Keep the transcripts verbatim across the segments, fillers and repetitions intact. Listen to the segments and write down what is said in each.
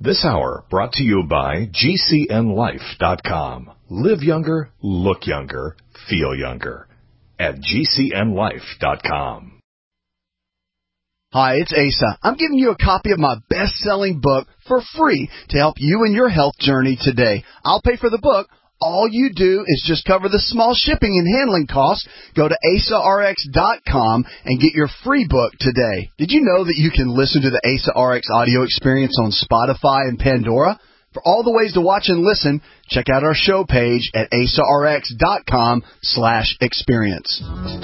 This hour brought to you by G C N life dot com. Live younger, look younger, feel younger at G C N life dot com. Hi, it's Asa. I'm giving you a copy of my best-selling book for free to help you in your health journey today. I'll pay for the book. All you do is just cover the small shipping and handling costs. Go to asa r x dot com and get your free book today. Did you know that you can listen to the Asa R X audio experience on Spotify and Pandora? For all the ways to watch and listen, check out our show page at asa r x dot com slash experience.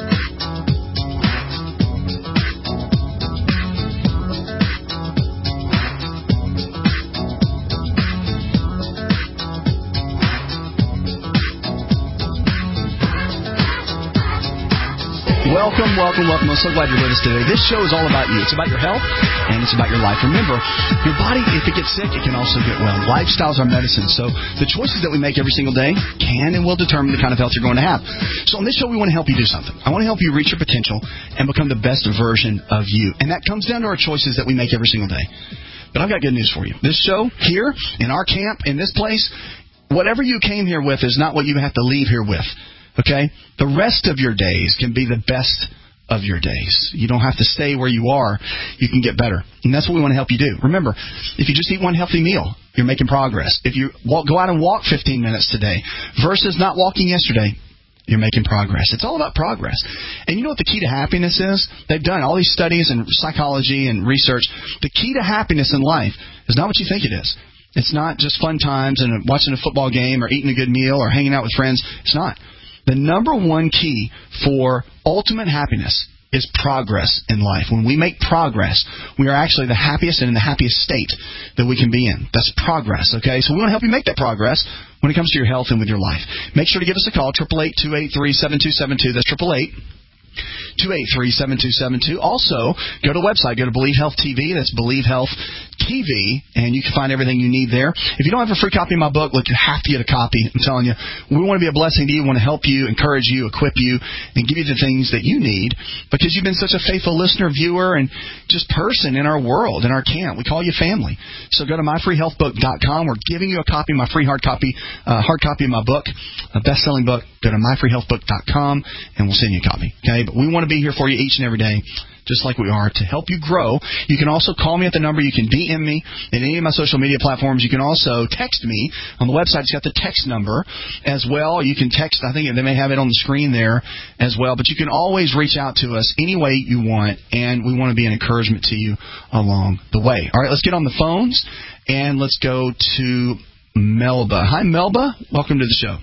Welcome, welcome, welcome. I'm so glad you're with us today. This show is all about you. It's about your health, and it's about your life. Remember, your body, if it gets sick, it can also get well. Lifestyles are medicine, so the choices that we make every single day can and will determine the kind of health you're going to have. So on this show, we want to help you do something. I want to help you reach your potential and become the best version of you. And that comes down to our choices that we make every single day. But I've got good news for you. This show here, in our camp, in this place, whatever you came here with is not what you have to leave here with. Okay? The rest of your days can be the best of your days. You don't have to stay where you are. You can get better. And that's what we want to help you do. Remember, if you just eat one healthy meal, you're making progress. If you walk, go out and walk fifteen minutes today versus not walking yesterday, you're making progress. It's all about progress. And you know what the key to happiness is? They've done all these studies in psychology and research. The key to happiness in life is not what you think it is. It's not just fun times and watching a football game or eating a good meal or hanging out with friends. It's not. The number one key for ultimate happiness is progress in life. When we make progress, we are actually the happiest and in the happiest state that we can be in. That's progress, okay? So we want to help you make that progress when it comes to your health and with your life. Make sure to give us a call, eight eight eight, two eight three, seven two seven two. That's eight eight eight, two eight three, seven two seven two. Also, go to the website. Go to Believe Health T V. That's Believe Health T V, and you can find everything you need there. If you don't have a free copy of my book, look, you have to get a copy. I'm telling you, we want to be a blessing to you. We want to help you, encourage you, equip you, and give you the things that you need because you've been such a faithful listener, viewer, and just person in our world, in our camp. We call you family. So go to my free health book dot com. We're giving you a copy of my free hard copy, uh, hard copy of my book, a best-selling book. Go to my free health book dot com, and we'll send you a copy. Okay? But we want to be here for you each and every day, just like we are, to help you grow. You can also call me at the number. You can D M me in any of my social media platforms. You can also text me on the website. It's got the text number as well. You can text. I think they may have it on the screen there as well. But you can always reach out to us any way you want, and we want to be an encouragement to you along the way. All right, let's get on the phones, and let's go to Melba. Hi, Melba. Welcome to the show.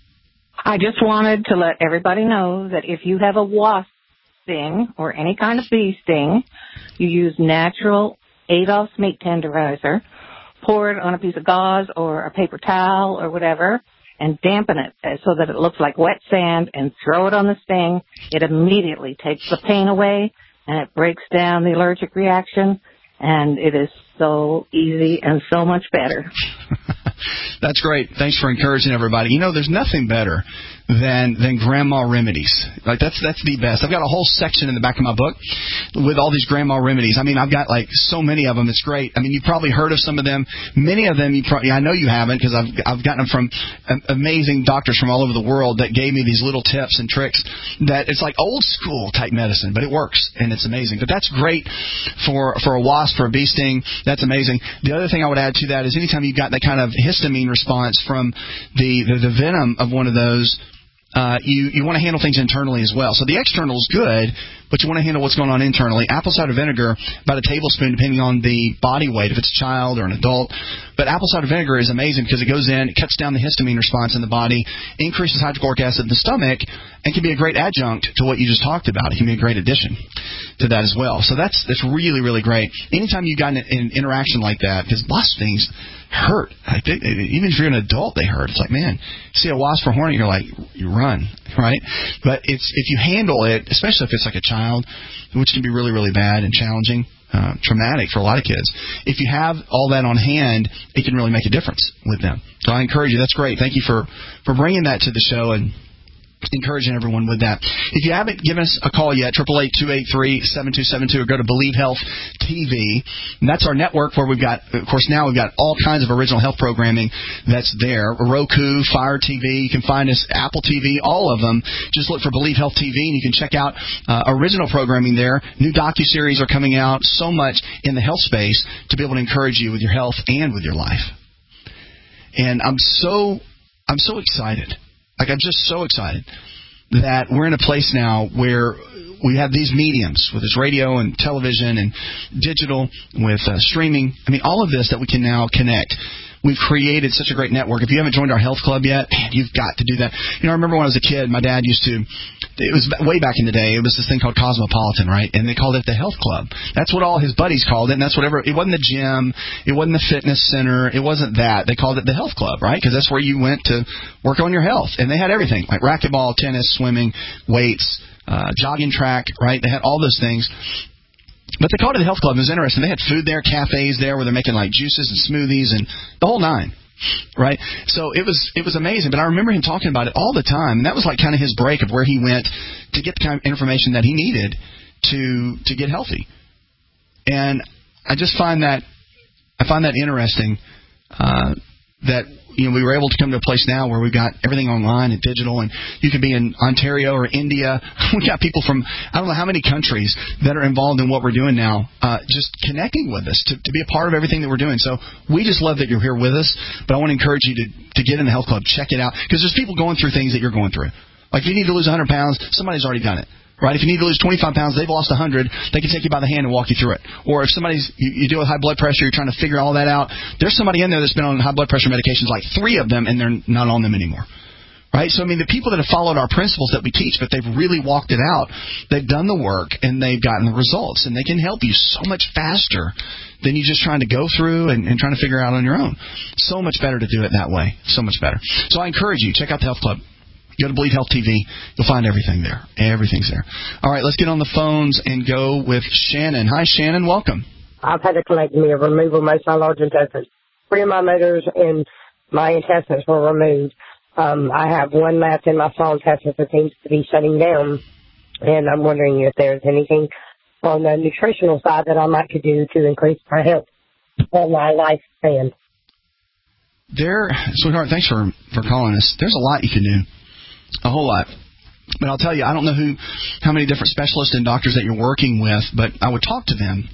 I just wanted to let everybody know that if you have a wasp sting or any kind of bee sting, you use natural Adolph's meat tenderizer, pour it on a piece of gauze or a paper towel or whatever, and dampen it so that it looks like wet sand, and throw it on the sting. It immediately takes the pain away, and it breaks down the allergic reaction, and it is so easy and so much better. That's great. Thanks for encouraging everybody. You know, there's nothing better than than grandma remedies. Like that's that's the best. I've got a whole section in the back of my book with all these grandma remedies. I mean, I've got like so many of them. It's great. I mean, you've probably heard of some of them. Many of them, you probably I know you haven't because I've I've gotten them from amazing doctors from all over the world that gave me these little tips and tricks. That it's like old school type medicine, but it works and it's amazing. But that's great for for a wasp, for a bee sting. That's amazing. The other thing I would add to that is anytime you've got that kind of histamine response from the the, the venom of one of those. Uh, you, you want to handle things internally as well. So the external is good, but you want to handle what's going on internally. Apple cider vinegar, about a tablespoon, depending on the body weight, if it's a child or an adult. But apple cider vinegar is amazing because it goes in, it cuts down the histamine response in the body, increases hydrochloric acid in the stomach, and can be a great adjunct to what you just talked about. It can be a great addition to that as well. So that's that's really, really great. Anytime you've got an, an interaction like that, because lots of things hurt. I think, even if you're an adult, they hurt. It's like, man, see a wasp or hornet, you're like, you run, right? But it's if you handle it, especially if it's like a child, which can be really, really bad and challenging, uh, traumatic for a lot of kids. If you have all that on hand, it can really make a difference with them. So I encourage you. That's great. Thank you for, for bringing that to the show and encouraging everyone with that. If you haven't given us a call yet, eight eight eight, two eight three, seven two seven two, or go to Believe Health T V. And that's our network where we've got, of course, now we've got all kinds of original health programming that's there. Roku, Fire T V, you can find us, Apple T V, all of them. Just look for Believe Health T V, and you can check out uh, original programming there. New docuseries are coming out, so much in the health space to be able to encourage you with your health and with your life. And I'm so, I'm so excited. Like, I'm just so excited that we're in a place now where we have these mediums, with this radio and television and digital, with uh, streaming. I mean, all of this that we can now connect. We've created such a great network. If you haven't joined our health club yet, man, you've got to do that. You know, I remember when I was a kid, my dad used to, it was way back in the day, it was this thing called Cosmopolitan, right? And they called it the health club. That's what all his buddies called it, and that's whatever, it wasn't the gym, it wasn't the fitness center, it wasn't that. They called it the health club, right? Because that's where you went to work on your health. And they had everything, like racquetball, tennis, swimming, weights, uh, jogging track, right? They had all those things. But they called it the health club. It was interesting. They had food there, cafes there, where they're making like juices and smoothies and the whole nine, right? So it was it was amazing. But I remember him talking about it all the time, and that was like kind of his break of where he went to get the kind of information that he needed to to get healthy. And I just find that I find that interesting uh, that. You know, we were able to come to a place now where we've got everything online and digital, and you can be in Ontario or India. We got people from I don't know how many countries that are involved in what we're doing now, uh, just connecting with us to, to be a part of everything that we're doing. So we just love that you're here with us, but I want to encourage you to, to get in the health club, check it out, because there's people going through things that you're going through. Like if you need to lose one hundred pounds, somebody's already done it. Right? If you need to lose twenty-five pounds, they've lost one hundred, they can take you by the hand and walk you through it. Or if somebody's, you, you deal with high blood pressure, you're trying to figure all that out, there's somebody in there that's been on high blood pressure medications, like three of them, and they're not on them anymore. Right? So, I mean, the people that have followed our principles that we teach, but they've really walked it out, they've done the work, and they've gotten the results. And they can help you so much faster than you just trying to go through and, and trying to figure it out on your own. So much better to do it that way. So much better. So I encourage you, check out the Health Club. Go to Believe Health T V. You'll find everything there. Everything's there. All right, let's get on the phones and go with Shannon. Hi, Shannon. Welcome. I've had a colectomy, a removal of most of my large intestines. Three of my motors and my intestines were removed. Um, I have one left in my small intestines that seems to be shutting down, and I'm wondering if there's anything on the nutritional side that I might could do to increase my health and my lifespan. There, sweetheart, thanks for, for calling us. There's a lot you can do. A whole lot. But I'll tell you, I don't know who, how many different specialists and doctors that you're working with, but I would talk to them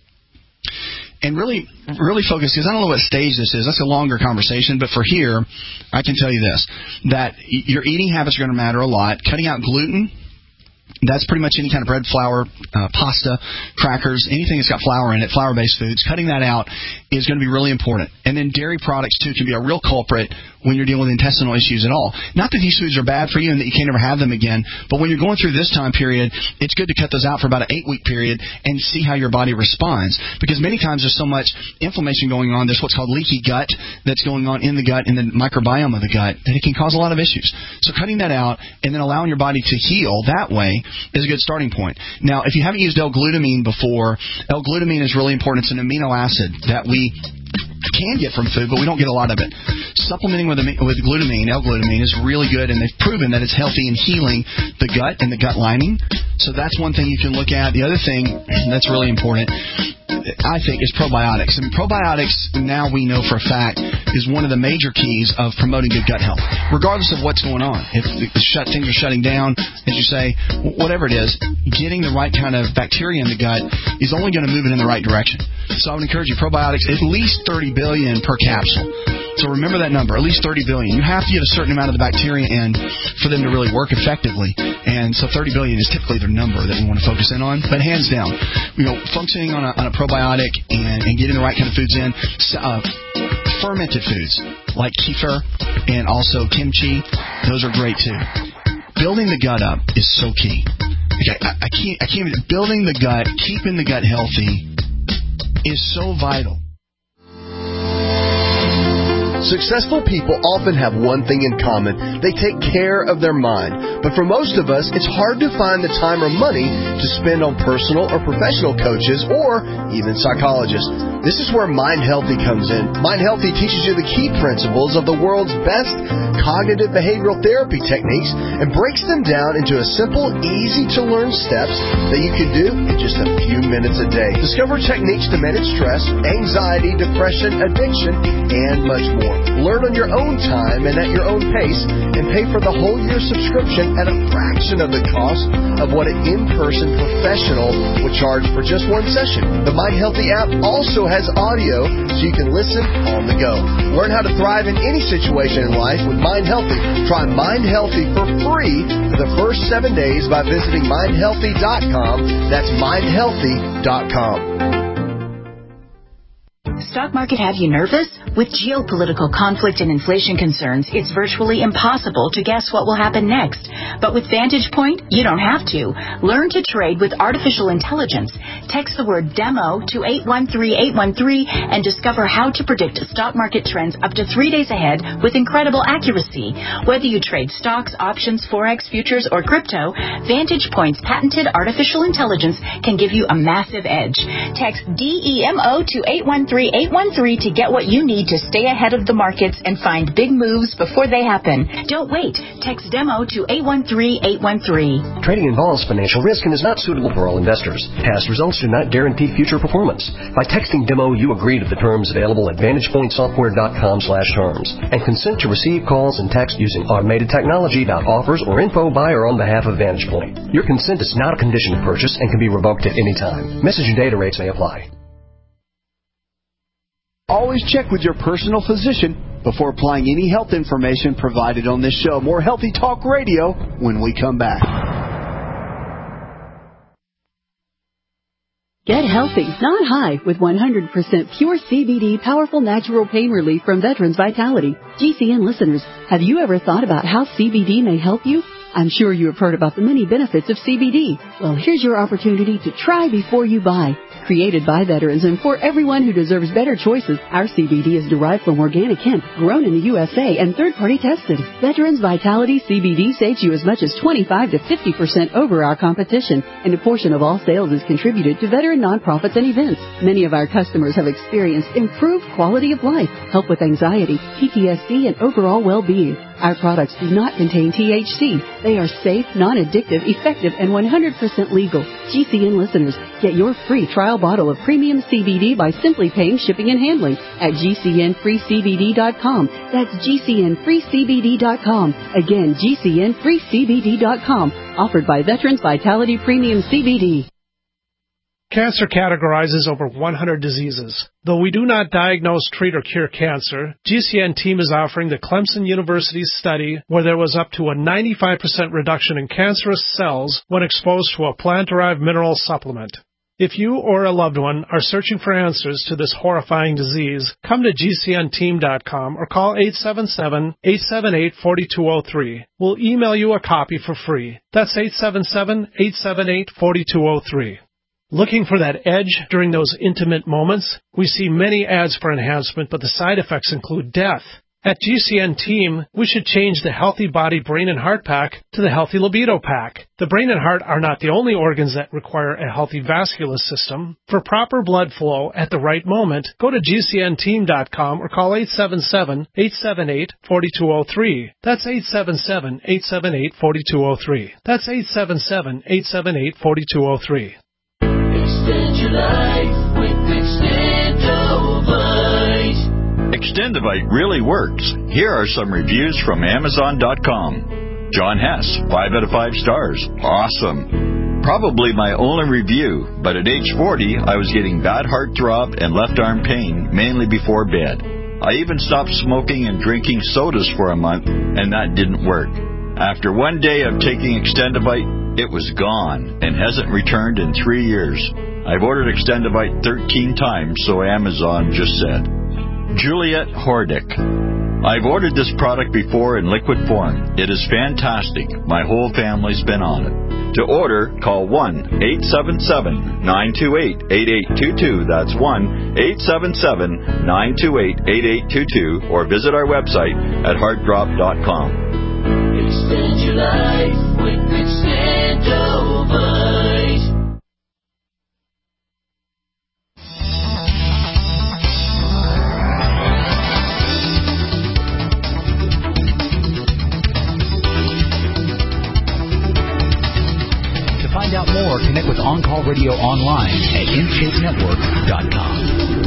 and really, really focus, because I don't know what stage this is. That's a longer conversation, but for here, I can tell you this, that your eating habits are going to matter a lot. Cutting out gluten, that's pretty much any kind of bread, flour, uh, pasta, crackers, anything that's got flour in it, flour-based foods. Cutting that out is going to be really important. And then dairy products, too, can be a real culprit when you're dealing with intestinal issues at all. Not that these foods are bad for you and that you can't ever have them again, but when you're going through this time period, it's good to cut those out for about an eight-week period and see how your body responds. Because many times there's so much inflammation going on, there's what's called leaky gut that's going on in the gut, in the microbiome of the gut, that it can cause a lot of issues. So cutting that out and then allowing your body to heal that way is a good starting point. Now, if you haven't used L-glutamine before, L-glutamine is really important. It's an amino acid that we can get from food, but we don't get a lot of it. Supplementing with, with glutamine, L-glutamine, is really good, and they've proven that it's healthy in healing the gut and the gut lining. So that's one thing you can look at. The other thing that's really important, I think, is probiotics. And probiotics, now we know for a fact, is one of the major keys of promoting good gut health, regardless of what's going on. If shut, things are shutting down, as you say, whatever it is, getting the right kind of bacteria in the gut is only going to move it in the right direction. So I would encourage you, probiotics, at least thirty billion per capsule. So remember that number, at least thirty billion. You have to get a certain amount of the bacteria in for them to really work effectively. And so thirty billion is typically their number that we want to focus in on. But hands down, you know, functioning on a, on a probiotic and, and getting the right kind of foods in, uh, fermented foods like kefir and also kimchi, those are great too. Building the gut up is so key. Okay, I, I can't, I can't even, building the gut, keeping the gut healthy is so vital. Successful people often have one thing in common. They take care of their mind. But for most of us, it's hard to find the time or money to spend on personal or professional coaches or even psychologists. This is where Mind Healthy comes in. Mind Healthy teaches you the key principles of the world's best cognitive behavioral therapy techniques and breaks them down into a simple, easy-to-learn steps that you can do in just a few minutes a day. Discover techniques to manage stress, anxiety, depression, addiction, and much more. Learn on your own time and at your own pace, and pay for the whole year subscription at a fraction of the cost of what an in-person professional would charge for just one session. The Mind Healthy app also has audio so you can listen on the go. Learn how to thrive in any situation in life with Mind Healthy. Try Mind Healthy for free for the first seven days by visiting mind healthy dot com. That's mind healthy dot com. Stock market have you nervous? With geopolitical conflict and inflation concerns, it's virtually impossible to guess what will happen next. But with Vantage Point, you don't have to. Learn to trade with artificial intelligence. Text the word DEMO to eight one three eight one three and discover how to predict stock market trends up to three days ahead with incredible accuracy. Whether you trade stocks, options, forex, futures, or crypto, Vantage Point's patented artificial intelligence can give you a massive edge. Text DEMO to eight one three eight one three to get what you need to stay ahead of the markets and find big moves before they happen. Don't wait. Text DEMO to eight one three eight one three. Trading involves financial risk and is not suitable for all investors. Past results do not guarantee future performance. By texting DEMO, you agree to the terms available at vantage point software dot com slash terms and consent to receive calls and text using automated technology about offers or info by or on behalf of Vantage Point. Your consent is not a condition of purchase and can be revoked at any time. Message and data rates may apply. Always check with your personal physician before applying any health information provided on this show. More Healthy Talk Radio when we come back. Get healthy, not high, with one hundred percent pure C B D powerful natural pain relief from Veterans Vitality. G C N listeners, have you ever thought about how C B D may help you? I'm sure you have heard about the many benefits of C B D. Well, here's your opportunity to try before you buy. Created by veterans and for everyone who deserves better choices, our C B D is derived from organic hemp, grown in the U S A and third-party tested. Veterans Vitality C B D saves you as much as twenty-five to fifty percent over our competition, and a portion of all sales is contributed to veteran nonprofits and events. Many of our customers have experienced improved quality of life, help with anxiety, P T S D, and overall well-being. Our products do not contain T H C. They are safe, non-addictive, effective, and one hundred percent legal. G C N listeners, get your free trial bottle of premium C B D by simply paying shipping and handling at G C N free C B D dot com. That's G C N free C B D dot com. Again, G C N free C B D dot com. Offered by Veterans Vitality Premium C B D. Cancer categorizes over one hundred diseases. Though we do not diagnose, treat, or cure cancer, G C N team is offering the Clemson University study where there was up to a ninety-five percent reduction in cancerous cells when exposed to a plant-derived mineral supplement. If you or a loved one are searching for answers to this horrifying disease, come to G C N team dot com or call eight seven seven, eight seven eight, four two zero three. We'll email you a copy for free. That's eight seven seven, eight seven eight, four two zero three. Looking for that edge during those intimate moments? We see many ads for enhancement, but the side effects include death. At G C N Team, we should change the Healthy Body, Brain, and Heart Pack to the Healthy Libido Pack. The brain and heart are not the only organs that require a healthy vascular system. For proper blood flow at the right moment, go to G C N team dot com or call eight seven seven, eight seven eight, four two zero three. That's eight seven seven, eight seven eight, four two zero three. That's eight seven seven, eight seven eight, four two zero three. Extend your life with Extendovite. Extendovite really works. Here are some reviews from Amazon dot com. John Hess, five out of five stars. Awesome. Probably my only review, but at age forty, I was getting bad heart throb and left arm pain, mainly before bed. I even stopped smoking and drinking sodas for a month, and that didn't work. After one day of taking Extendovite, it was gone and hasn't returned in three years. I've ordered Extendovite thirteen times, so Amazon just said. Juliet Hordick. I've ordered this product before in liquid form. It is fantastic. My whole family's been on it. To order, call one eight seven seven, nine two eight, eight eight two two. That's one eight seven seven, nine two eight, eight eight two two. Or visit our website at heart drop dot com. Extend your life with Extendovite. Find out more, connect with On Call Radio online at in shape network dot com.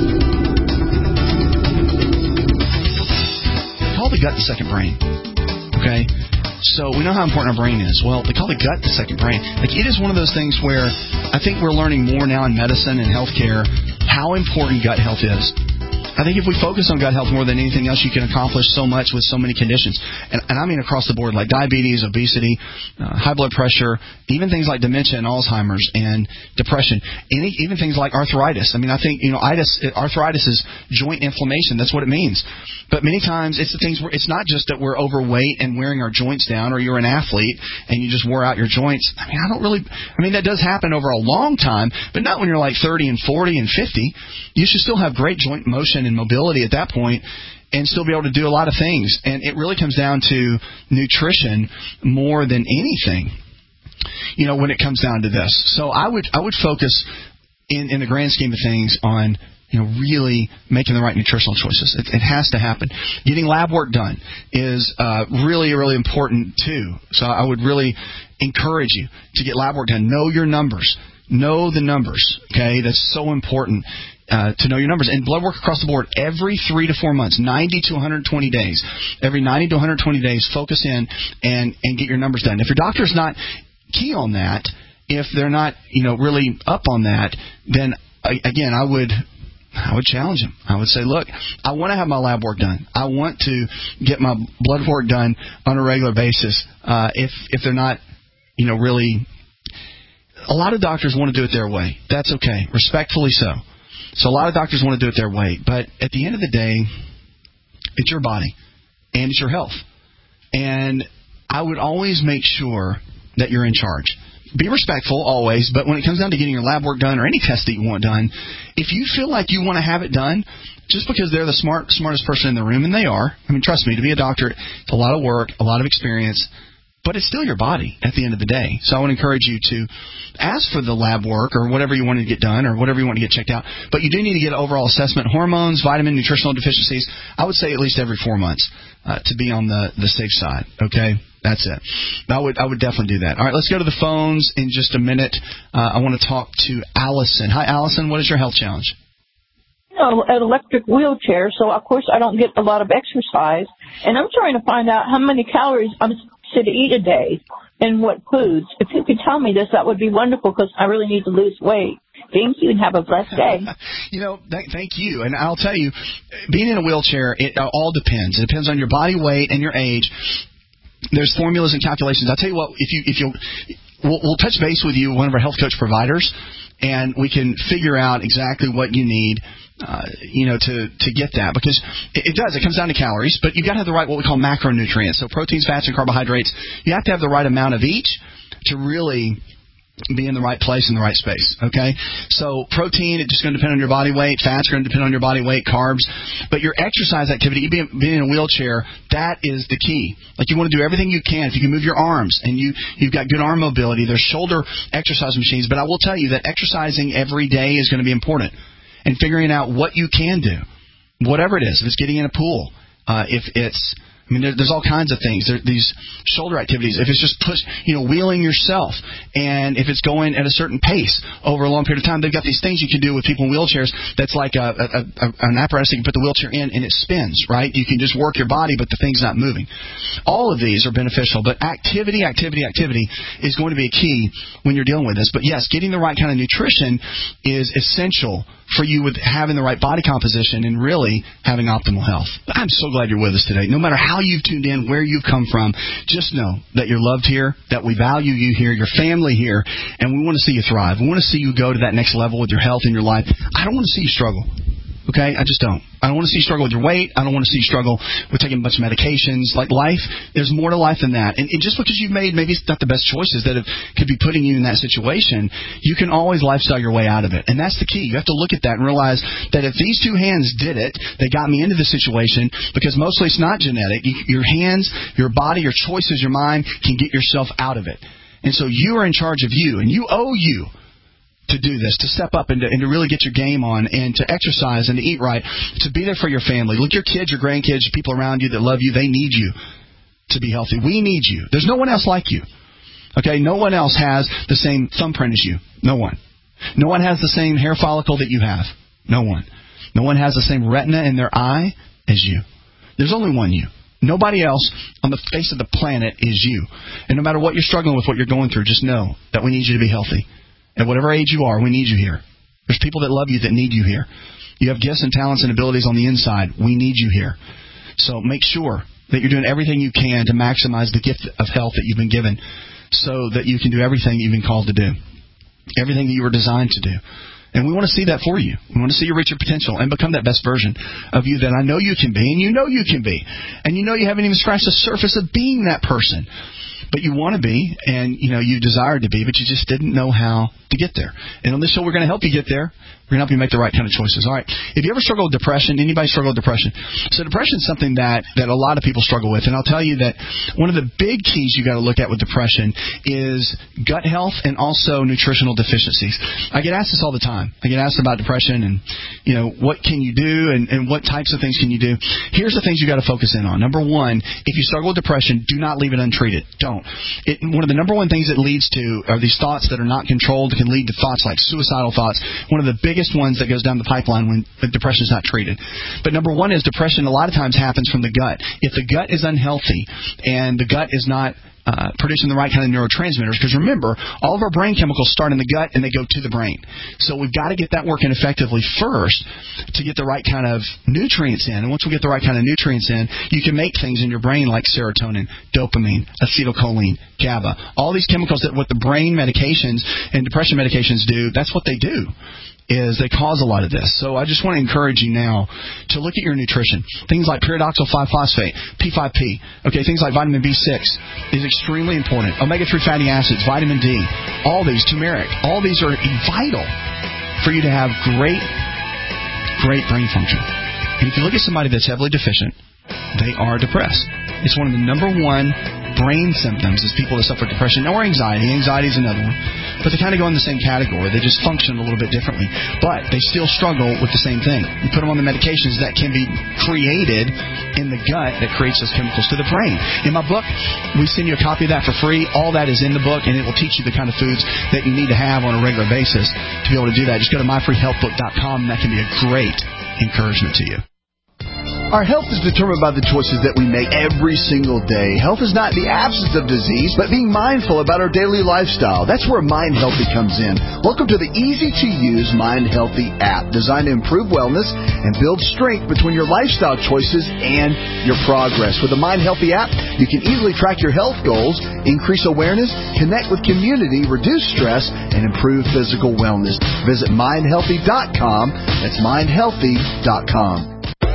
Call the gut the second brain. Okay? So we know how important our brain is. Well, they call the gut the second brain. Like, it is one of those things where I think we're learning more now in medicine and healthcare how important gut health is. I think if we focus on gut health more than anything else, you can accomplish so much with so many conditions. And, and I mean across the board, like diabetes, obesity, uh, high blood pressure, even things like dementia and Alzheimer's and depression, any, even things like arthritis. I mean, I think, you know, itis, arthritis is joint inflammation. That's what it means. But many times it's the things where it's not just that we're overweight and wearing our joints down, or you're an athlete and you just wore out your joints. I mean, I don't really, I mean, that does happen over a long time, but not when you're like thirty and forty and fifty. You should still have great joint motion and mobility at that point and still be able to do a lot of things. And it really comes down to nutrition more than anything, you know, when it comes down to this. So I would I would focus in, in the grand scheme of things on, you know, really making the right nutritional choices. It, it has to happen. Getting lab work done is uh, really, really important too. So I would really encourage you to get lab work done. Know your numbers. Know the numbers, okay? That's so important. Uh, to know your numbers. And blood work across the board every three to four months, ninety to one hundred twenty days. Every ninety to one hundred twenty days, focus in and, and get your numbers done. If your doctor's not key on that, if they're not, you know, really up on that, then, again, I would... I would challenge them. I would say, look, I want to have my lab work done. I want to get my blood work done on a regular basis. Uh, if if they're not, you know, really... A lot of doctors want to do it their way. That's okay. Respectfully so. So a lot of doctors want to do it their way. But at the end of the day, it's your body and it's your health. And I would always make sure that you're in charge. Be respectful always, but when it comes down to getting your lab work done or any test that you want done, if you feel like you want to have it done, just because they're the smart, smartest person in the room, and they are, I mean, trust me, to be a doctor, it's a lot of work, a lot of experience, but it's still your body at the end of the day. So I would encourage you to ask for the lab work or whatever you want to get done or whatever you want to get checked out. But you do need to get an overall assessment, hormones, vitamin, nutritional deficiencies. I would say at least every four months uh, to be on the, the safe side. Okay? That's it. I would I would definitely do that. All right, let's go to the phones in just a minute. Uh, I want to talk to Allison. Hi, Allison. What is your health challenge? You know, an electric wheelchair, so of course I don't get a lot of exercise, and I'm trying to find out how many calories I'm supposed to eat a day and what foods. If you could tell me this, that would be wonderful because I really need to lose weight. Thank you and have a blessed day. You know, th- thank you. And I'll tell you, being in a wheelchair, it all depends. It depends on your body weight and your age. There's formulas and calculations. I'll tell you what, if you if you we'll, we'll touch base with you, one of our health coach providers, and we can figure out exactly what you need, uh, you know, to to get that, because it, it does. It comes down to calories, but you've got to have the right what we call macronutrients. So proteins, fats, and carbohydrates. You have to have the right amount of each to really be in the right place in the right space, okay? So protein, it's just going to depend on your body weight. Fats are going to depend on your body weight, carbs. But your exercise activity, being, being in a wheelchair, that is the key. Like, you want to do everything you can. If you can move your arms and you, you've got good arm mobility, there's shoulder exercise machines. But I will tell you that exercising every day is going to be important. And figuring out what you can do, whatever it is. If it's getting in a pool, uh, if it's... I mean, there, there's all kinds of things. There, these shoulder activities, if it's just push, you know, wheeling yourself, and if it's going at a certain pace over a long period of time, they've got these things you can do with people in wheelchairs that's like a, a, a, an apparatus you can put the wheelchair in, and it spins, right? You can just work your body, but the thing's not moving. All of these are beneficial, but activity, activity, activity is going to be a key when you're dealing with this. But, yes, getting the right kind of nutrition is essential for you with having the right body composition and really having optimal health. I'm so glad you're with us today. No matter how you've tuned in, where you've come from, just know that you're loved here, that we value you here, your family here, and we want to see you thrive. We want to see you go to that next level with your health and your life. I don't want to see you struggle. Okay? I just don't. I don't want to see you struggle with your weight. I don't want to see you struggle with taking a bunch of medications. Like life, there's more to life than that. And, and just because you've made maybe it's not the best choices that have, could be putting you in that situation, you can always lifestyle your way out of it. And that's the key. You have to look at that and realize that if these two hands did it, they got me into the situation because mostly it's not genetic. You, your hands, your body, your choices, your mind can get yourself out of it. And so you are in charge of you, and you owe you to do this, to step up and to, and to really get your game on and to exercise and to eat right, to be there for your family. Look, your kids, your grandkids, people around you that love you, they need you to be healthy. We need you. There's no one else like you. Okay? No one else has the same thumbprint as you. No one. No one has the same hair follicle that you have. No one. No one has the same retina in their eye as you. There's only one you. Nobody else on the face of the planet is you. And no matter what you're struggling with, what you're going through, just know that we need you to be healthy. At whatever age you are, we need you here. There's people that love you that need you here. You have gifts and talents and abilities on the inside. We need you here. So make sure that you're doing everything you can to maximize the gift of health that you've been given so that you can do everything you've been called to do, everything that you were designed to do. And we want to see that for you. We want to see you reach your potential and become that best version of you that I know you can be, and you know you can be. And you know you haven't even scratched the surface of being that person. But you want to be, and you know you desire to be, but you just didn't know how to get there. And on this show, we're going to help you get there. We're going to help you make the right kind of choices. All right. If you ever struggle with depression, anybody struggle with depression? So depression is something that, that a lot of people struggle with. And I'll tell you that one of the big keys you got to look at with depression is gut health and also nutritional deficiencies. I get asked this all the time. I get asked about depression and, you know, what can you do and, and what types of things can you do? Here's the things you got to focus in on. Number one, if you struggle with depression, do not leave it untreated. Don't. It, one of the number one things it leads to are these thoughts that are not controlled. It can lead to thoughts like suicidal thoughts. One of the biggest ones that goes down the pipeline when depression is not treated. But number one is depression a lot of times happens from the gut. If the gut is unhealthy and the gut is not uh, producing the right kind of neurotransmitters, because remember, all of our brain chemicals start in the gut and they go to the brain. So we've got to get that working effectively first to get the right kind of nutrients in. And once we get the right kind of nutrients in, you can make things in your brain like serotonin, dopamine, acetylcholine, GABA. All these chemicals that what the brain medications and depression medications do, that's what they do. Is they cause a lot of this. So I just want to encourage you now to look at your nutrition. Things like pyridoxal five phosphate, P five P, okay, things like vitamin B six is extremely important. omega three fatty acids, vitamin D, all these, turmeric, all these are vital for you to have great, great brain function. And if you look at somebody that's heavily deficient, they are depressed. It's one of the number one brain symptoms is people that suffer depression or anxiety. Anxiety is another one. But they kind of go in the same category. They just function a little bit differently. But they still struggle with the same thing. You put them on the medications that can be created in the gut that creates those chemicals to the brain. In my book, we send you a copy of that for free. All that is in the book, and it will teach you the kind of foods that you need to have on a regular basis to be able to do that. Just go to my free health book dot com, and that can be a great encouragement to you. Our health is determined by the choices that we make every single day. Health is not the absence of disease, but being mindful about our daily lifestyle. That's where Mind Healthy comes in. Welcome to the easy-to-use Mind Healthy app, designed to improve wellness and build strength between your lifestyle choices and your progress. With the Mind Healthy app, you can easily track your health goals, increase awareness, connect with community, reduce stress, and improve physical wellness. Visit mind healthy dot com. That's mind healthy dot com.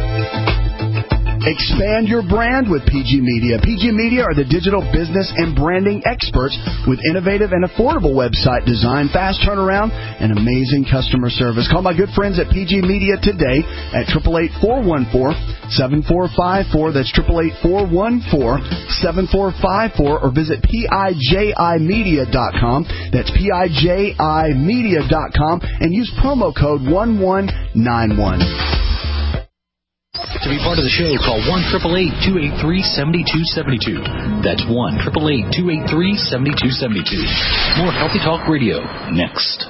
Expand your brand with P G Media. P G Media are the digital business and branding experts with innovative and affordable website design, fast turnaround, and amazing customer service. Call my good friends at P G Media today at eight eight eight, four one four, seven four five four. That's eight eight eight, four one four, seven four five four. Or visit P I J I media dot com. That's P I J I media dot com and use promo code one one nine one. To be part of the show, call one eight eight eight, two eight three, seven two seven two. That's one eight eight eight, two eight three, seven two seven two. More Healthy Talk Radio next.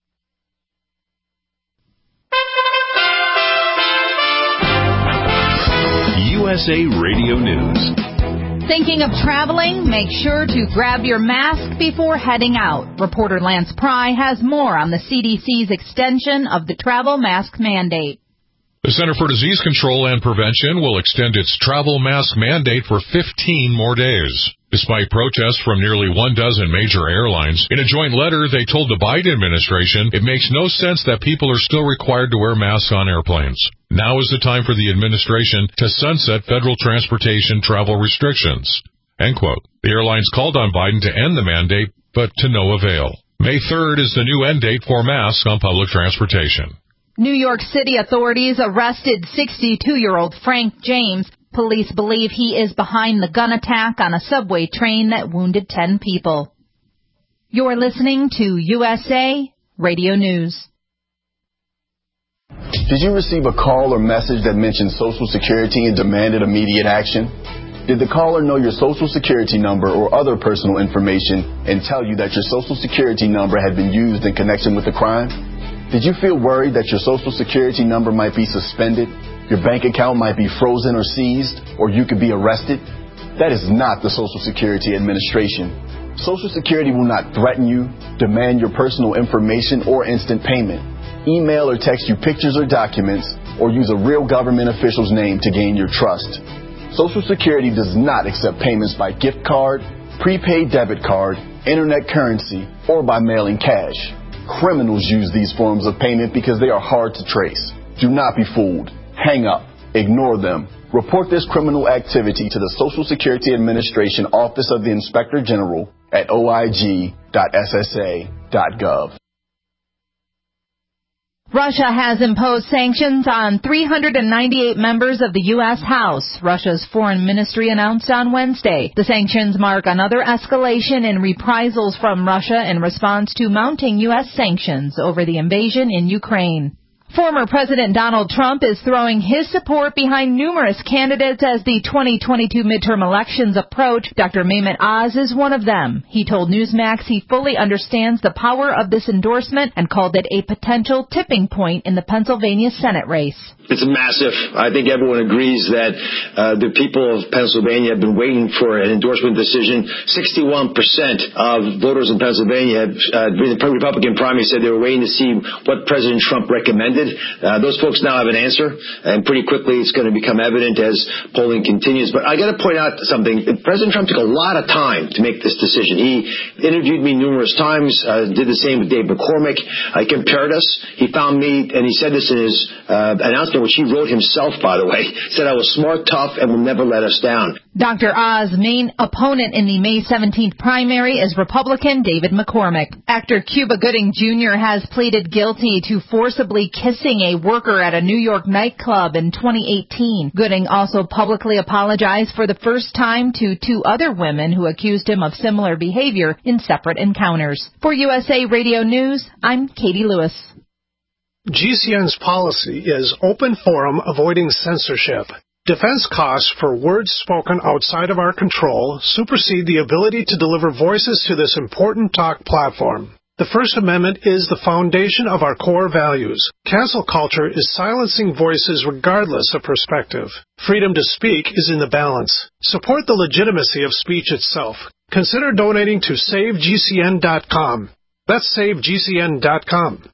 U S A Radio News. Thinking of traveling? Make sure to grab your mask before heading out. Reporter Lance Pry has more on the C D C's extension of the travel mask mandate. The Center for Disease Control and Prevention will extend its travel mask mandate for fifteen more days. Despite protests from nearly one dozen major airlines, in a joint letter they told the Biden administration it makes no sense that people are still required to wear masks on airplanes. Now is the time for the administration to sunset federal transportation travel restrictions. End quote. The airlines called on Biden to end the mandate, but to no avail. May third is the new end date for masks on public transportation. New York City authorities arrested sixty-two-year-old Frank James. Police believe he is behind the gun attack on a subway train that wounded ten people. You're listening to U S A Radio News. Did you receive a call or message that mentioned Social Security and demanded immediate action? Did the caller know your Social Security number or other personal information and tell you that your Social Security number had been used in connection with the crime? Did you feel worried that your Social Security number might be suspended, your bank account might be frozen or seized, or you could be arrested? That is not the Social Security Administration. Social Security will not threaten you, demand your personal information, or instant payment, email or text you pictures or documents, or use a real government official's name to gain your trust. Social Security does not accept payments by gift card, prepaid debit card, internet currency, or by mailing cash. Criminals use these forms of payment because they are hard to trace. Do not be fooled. Hang up. Ignore them. Report this criminal activity to the Social Security Administration Office of the Inspector General at o i g dot s s a dot gov. Russia has imposed sanctions on three hundred ninety-eight members of the U S House, Russia's foreign ministry announced on Wednesday. The sanctions mark another escalation in reprisals from Russia in response to mounting U S sanctions over the invasion in Ukraine. Former President Donald Trump is throwing his support behind numerous candidates as the twenty twenty-two midterm elections approach. Doctor Mehmet Oz is one of them. He told Newsmax he fully understands the power of this endorsement and called it a potential tipping point in the Pennsylvania Senate race. It's massive. I think everyone agrees that uh, the people of Pennsylvania have been waiting for an endorsement decision. sixty-one percent of voters in Pennsylvania, have, uh, during the Republican primary, said they were waiting to see what President Trump recommended. Uh, those folks now have an answer, and pretty quickly it's going to become evident as polling continues. But I got to point out something. President Trump took a lot of time to make this decision. He interviewed me numerous times, uh, did the same with Dave McCormick. I compared us. He found me, and he said this in his uh, announcement, which he wrote himself, by the way, said I was smart, tough, and will never let us down. Doctor Oz's main opponent in the May seventeenth primary is Republican David McCormick. Actor Cuba Gooding Junior has pleaded guilty to forcibly kissing a worker at a New York nightclub in twenty eighteen. Gooding also publicly apologized for the first time to two other women who accused him of similar behavior in separate encounters. For U S A Radio News, I'm Katie Lewis. G C N's policy is open forum avoiding censorship. Defense costs for words spoken outside of our control supersede the ability to deliver voices to this important talk platform. The First Amendment is the foundation of our core values. Cancel culture is silencing voices regardless of perspective. Freedom to speak is in the balance. Support the legitimacy of speech itself. Consider donating to save G C N dot com. That's save G C N dot com.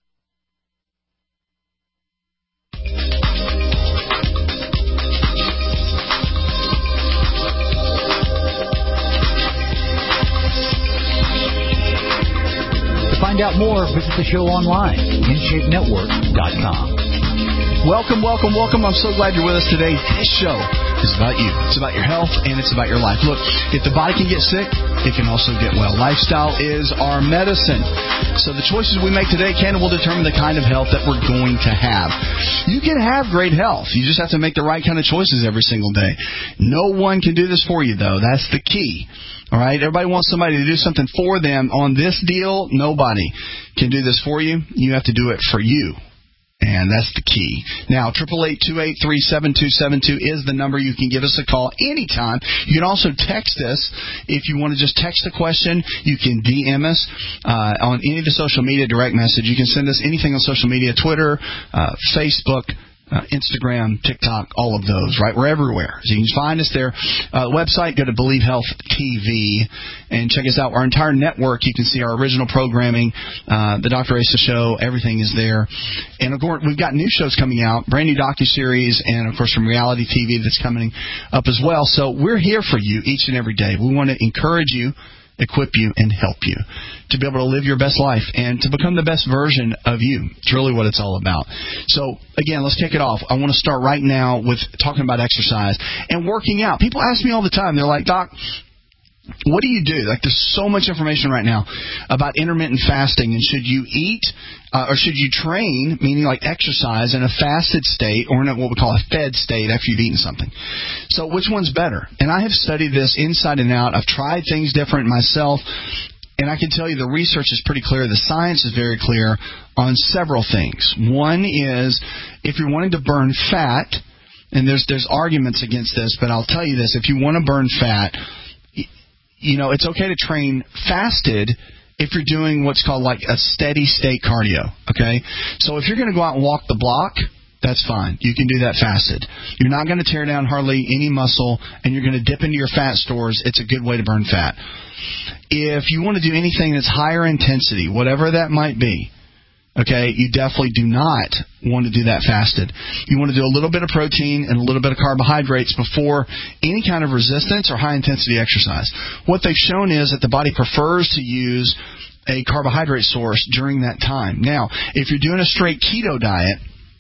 Find out more, visit the show online, in shape network dot com. Welcome, welcome, welcome. I'm so glad you're with us today. This show is about you. It's about your health, and it's about your life. Look, if the body can get sick, it can also get well. Lifestyle is our medicine. So the choices we make today can and will determine the kind of health that we're going to have. You can have great health. You just have to make the right kind of choices every single day. No one can do this for you, though. That's the key. All right, everybody wants somebody to do something for them. On this deal, nobody can do this for you. You have to do it for you. And that's the key. Now, eight eight eight, two eight three, seven two seven two is the number. You can give us a call anytime. You can also text us. If you want to just text a question, you can D M us uh, on any of the social media, direct message. You can send us anything on social media, Twitter, uh, Facebook, uh, Instagram, TikTok, all of those, right? We're everywhere. So you can find us there. Uh, website, go to Believe Health T V and check us out. Our entire network, you can see our original programming, uh, the Doctor Asa Show, everything is there. And, of course, we've got new shows coming out, brand new docuseries, and, of course, from reality T V that's coming up as well. So we're here for you each and every day. We want to encourage you, equip you, and help you to be able to live your best life and to become the best version of you. It's really what it's all about. So, again, let's kick it off. I want to start right now with talking about exercise and working out. People ask me all the time. They're like, Doc, what do you do? Like, there's so much information right now about intermittent fasting, and should you eat uh, or should you train, meaning like exercise, in a fasted state or in a, what we call a fed state after you've eaten something. So which one's better? And I have studied this inside and out. I've tried things different myself, and I can tell you the research is pretty clear. The science is very clear on several things. One is if you're wanting to burn fat, and there's there's arguments against this, but I'll tell you this. If you want to burn fat, you know, it's okay to train fasted if you're doing what's called like a steady state cardio, okay? So if you're going to go out and walk the block, that's fine. You can do that fasted. You're not going to tear down hardly any muscle, and you're going to dip into your fat stores. It's a good way to burn fat. If you want to do anything that's higher intensity, whatever that might be, okay, you definitely do not want to do that fasted. You want to do a little bit of protein and a little bit of carbohydrates before any kind of resistance or high-intensity exercise. What they've shown is that the body prefers to use a carbohydrate source during that time. Now, if you're doing a straight keto diet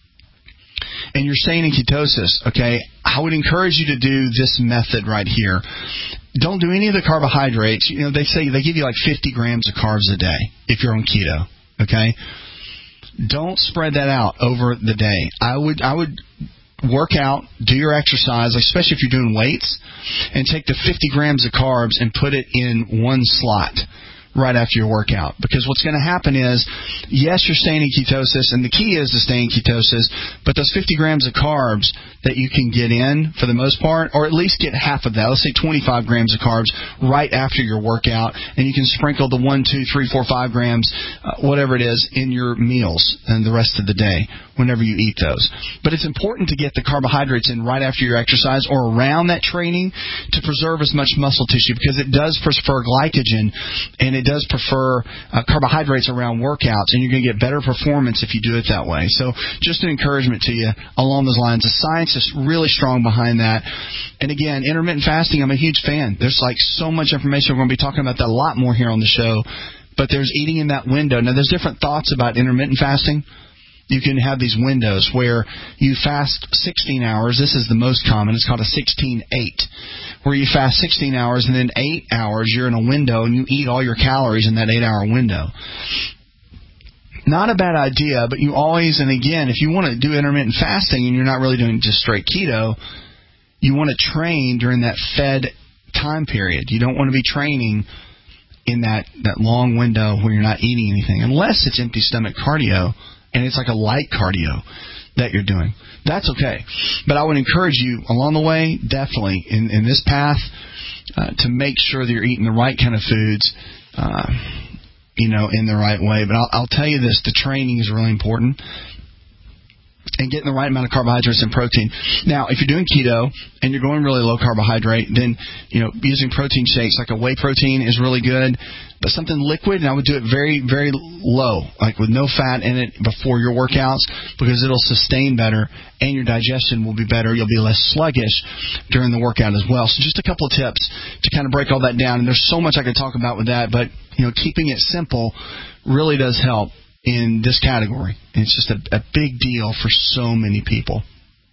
and you're staying in ketosis, okay, I would encourage you to do this method right here. Don't do any of the carbohydrates. You know, they say they give you like fifty grams of carbs a day if you're on keto, okay? Don't spread that out over the day. I would I would work out, do your exercise, especially if you're doing weights, and take the fifty grams of carbs and put it in one slot right after your workout. Because what's going to happen is, yes, you're staying in ketosis, and the key is to stay in ketosis, but those fifty grams of carbs that you can get in for the most part, or at least get half of that, let's say twenty-five grams of carbs right after your workout, and you can sprinkle the one, two, three, four, five grams, uh, whatever it is, in your meals and the rest of the day whenever you eat those. But it's important to get the carbohydrates in right after your exercise or around that training to preserve as much muscle tissue, because it does prefer glycogen and it does prefer uh, carbohydrates around workouts, and you're going to get better performance if you do it that way. So just an encouragement to you along those lines. The science is really strong behind that. And again, intermittent fasting, I'm a huge fan. There's like so much information. We're going to be talking about that a lot more here on the show. But there's eating in that window. Now, there's different thoughts about intermittent fasting. You can have these windows where you fast sixteen hours. This is the most common. It's called a sixteen eight, where you fast sixteen hours and then eight hours you're in a window and you eat all your calories in that eight-hour window. Not a bad idea, but you always, and again, if you want to do intermittent fasting and you're not really doing just straight keto, you want to train during that fed time period. You don't want to be training in that, that long window where you're not eating anything, unless it's empty stomach cardio, and it's like a light cardio that you're doing. That's okay. But I would encourage you along the way, definitely, in, in this path, uh, to make sure that you're eating the right kind of foods, uh, you know, in the right way. But I'll, I'll tell you this, the training is really important. And getting the right amount of carbohydrates and protein. Now, if you're doing keto and you're going really low carbohydrate, then, you know, using protein shakes, like a whey protein is really good. But something liquid, and I would do it very, very low, like with no fat in it before your workouts, because it'll sustain better and your digestion will be better. You'll be less sluggish during the workout as well. So just a couple of tips to kind of break all that down. And there's so much I could talk about with that, but, you know, keeping it simple really does help in this category. And it's just a, a big deal for so many people.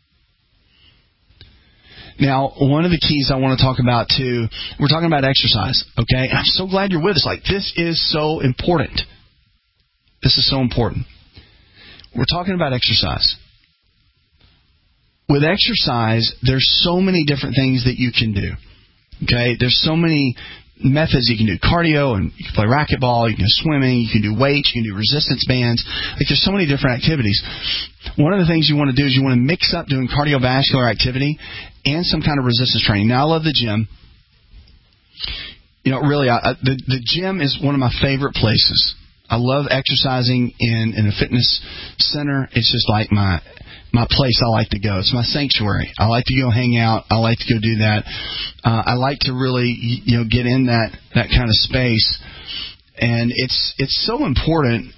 Now, one of the keys I want to talk about, too, we're talking about exercise, okay? And I'm so glad you're with us. Like, this is so important. This is so important. We're talking about exercise. With exercise, there's so many different things that you can do, okay? There's so many methods you can do. Cardio, and you can play racquetball, you can do swimming, you can do weights, you can do resistance bands. Like, there's so many different activities. One of the things you want to do is you want to mix up doing cardiovascular activity and some kind of resistance training. Now, I love the gym. You know, really, I, the, the gym is one of my favorite places. I love exercising in, in a fitness center. It's just like my my place I like to go. It's my sanctuary. I like to go hang out. I like to go do that. Uh, I like to really, you know, get in that, that kind of space. And it's it's so important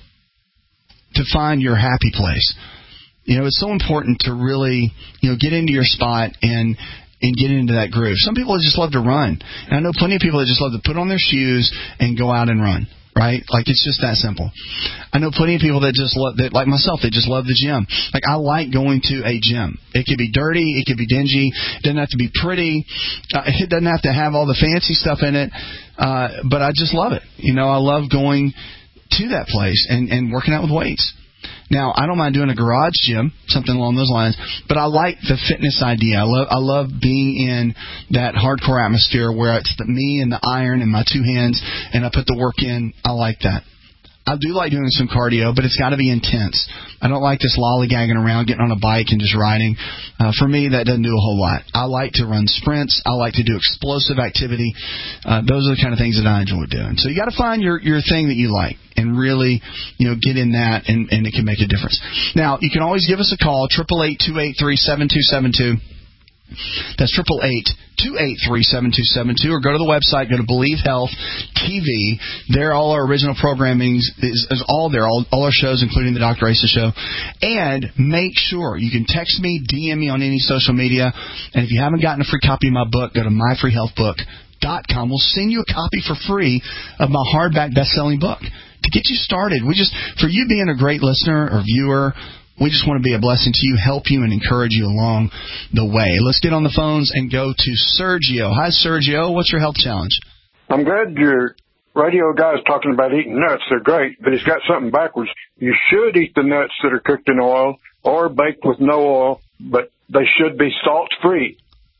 to find your happy place. You know, it's so important to really, you know, get into your spot and and get into that groove. Some people just love to run. And I know plenty of people that just love to put on their shoes and go out and run. Right? Like, it's just that simple. I know plenty of people that just love, that, like myself, they just love the gym. Like, I like going to a gym. It could be dirty. It could be dingy. It doesn't have to be pretty. Uh, it doesn't have to have all the fancy stuff in it. Uh, but I just love it. You know, I love going to that place and, and working out with weights. Now, I don't mind doing a garage gym, something along those lines, but I like the fitness idea. I love I love being in that hardcore atmosphere where it's the, me and the iron and my two hands, and I put the work in. I like that. I do like doing some cardio, but it's got to be intense. I don't like this lollygagging around, getting on a bike and just riding. Uh, for me, that doesn't do a whole lot. I like to run sprints. I like to do explosive activity. Uh, those are the kind of things that I enjoy doing. So you got to find your, your thing that you like and really, you know, get in that, and, and it can make a difference. Now, you can always give us a call, eight eight eight, two eight three, seven two seven two. That's eight eight eight, two eight three, seven two seven two, or go to the website, go to Believe Health T V. There, all our original programming is, is all there, all, all our shows, including the Doctor Asa Show. And make sure you can text me, D M me on any social media. And if you haven't gotten a free copy of my book, go to my free health book dot com. We'll send you a copy for free of my hardback best-selling book to get you started. We just, for you being a great listener or viewer, we just want to be a blessing to you, help you, and encourage you along the way. Let's get on the phones and go to Sergio. Hi, Sergio. What's your health challenge? I'm glad your radio guy's talking about eating nuts. They're great, but he's got something backwards. You should eat the nuts that are cooked in oil or baked with no oil, but they should be salt-free.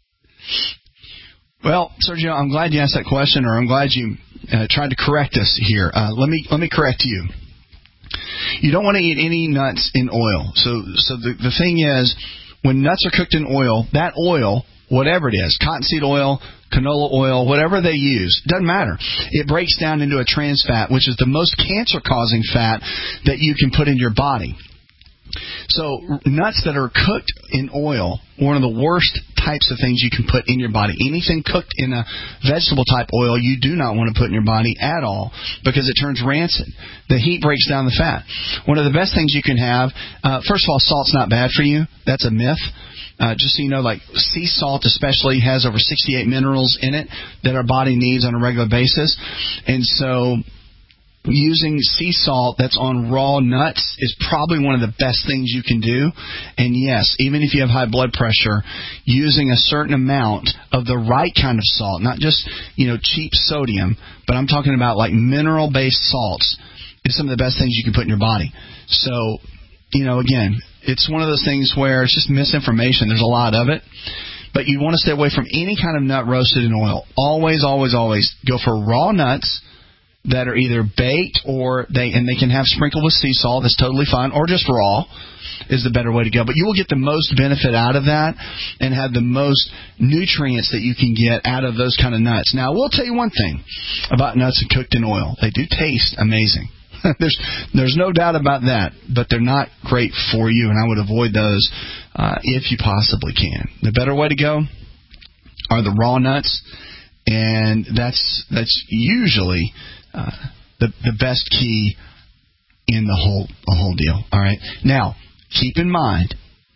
Well, Sergio, I'm glad you asked that question, or I'm glad you uh, tried to correct us here. Uh, let me let me correct you. You don't want to eat any nuts in oil. So so the, the thing is, when nuts are cooked in oil, that oil, whatever it is, cottonseed oil, canola oil, whatever they use, doesn't matter. It breaks down into a trans fat, which is the most cancer-causing fat that you can put in your body. So nuts that are cooked in oil, one of the worst types of things you can put in your body. Anything cooked in a vegetable-type oil, you do not want to put in your body at all because it turns rancid. The heat breaks down the fat. One of the best things you can have, uh, first of all, salt's not bad for you. That's a myth. Uh, just so you know, like sea salt especially has over sixty-eight minerals in it that our body needs on a regular basis. And so using sea salt that's on raw nuts is probably one of the best things you can do. And yes, even if you have high blood pressure, using a certain amount of the right kind of salt, not just, you know, cheap sodium, but I'm talking about like mineral-based salts, is some of the best things you can put in your body. So, you know, again, it's one of those things where it's just misinformation. There's a lot of it. But you want to stay away from any kind of nut roasted in oil. Always, always, always go for raw nuts that are either baked or they and they can have sprinkled with sea salt. That's totally fine. Or just raw is the better way to go. But you will get the most benefit out of that and have the most nutrients that you can get out of those kind of nuts. Now, I will tell you one thing about nuts cooked in oil. They do taste amazing. there's there's no doubt about that. But they're not great for you, and I would avoid those uh, if you possibly can. The better way to go are the raw nuts, and that's that's usually Uh, the the best key in the whole the whole deal. All right. Now, keep in mind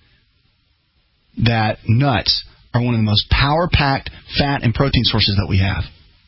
that nuts are one of the most power-packed fat and protein sources that we have.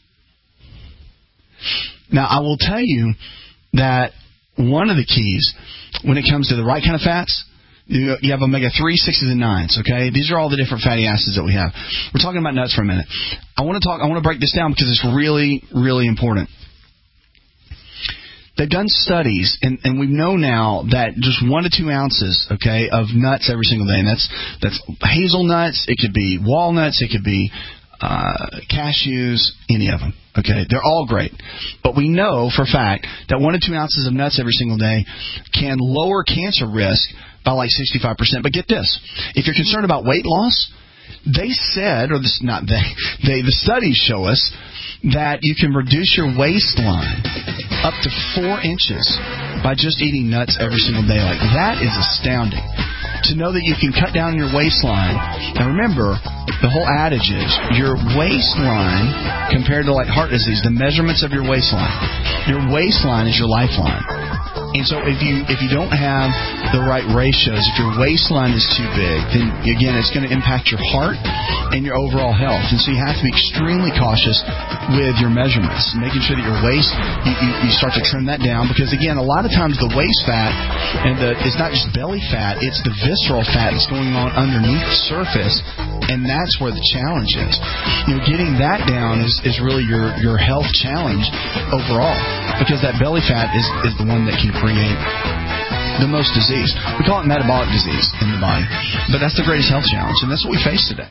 Now, I will tell you that one of the keys when it comes to the right kind of fats, you, you have omega three, sixes, and nines. Okay, these are all the different fatty acids that we have. We're talking about nuts for a minute. I want to talk. I want to break this down because it's really, really important. They've done studies, and, and we know now that just one to two ounces, okay, of nuts every single day, and that's that's hazelnuts, it could be walnuts, it could be uh, cashews, any of them, okay? They're all great. But we know for a fact that one to two ounces of nuts every single day can lower cancer risk by like sixty-five percent. But get this, if you're concerned about weight loss, they said, or this not they, they the studies show us that you can reduce your waistline up to four inches by just eating nuts every single day. Like, that is astounding. to know that you can cut down your waistline. And remember, the whole adage is your waistline compared to like heart disease, the measurements of your waistline. Your waistline is your lifeline. And so if you if you don't have the right ratios, if your waistline is too big, then again, it's going to impact your heart and your overall health. And so you have to be extremely cautious with your measurements, making sure that your waist, you, you, you start to trim that down. Because again, a lot of times the waist fat, and the, it's not just belly fat, it's the visceral fat that's going on underneath the surface, and that's where the challenge is. You know, getting that down is, is really your, your health challenge overall, because that belly fat is, is the one that can create the most disease. We call it metabolic disease in the body, but that's the greatest health challenge, and that's what we face today.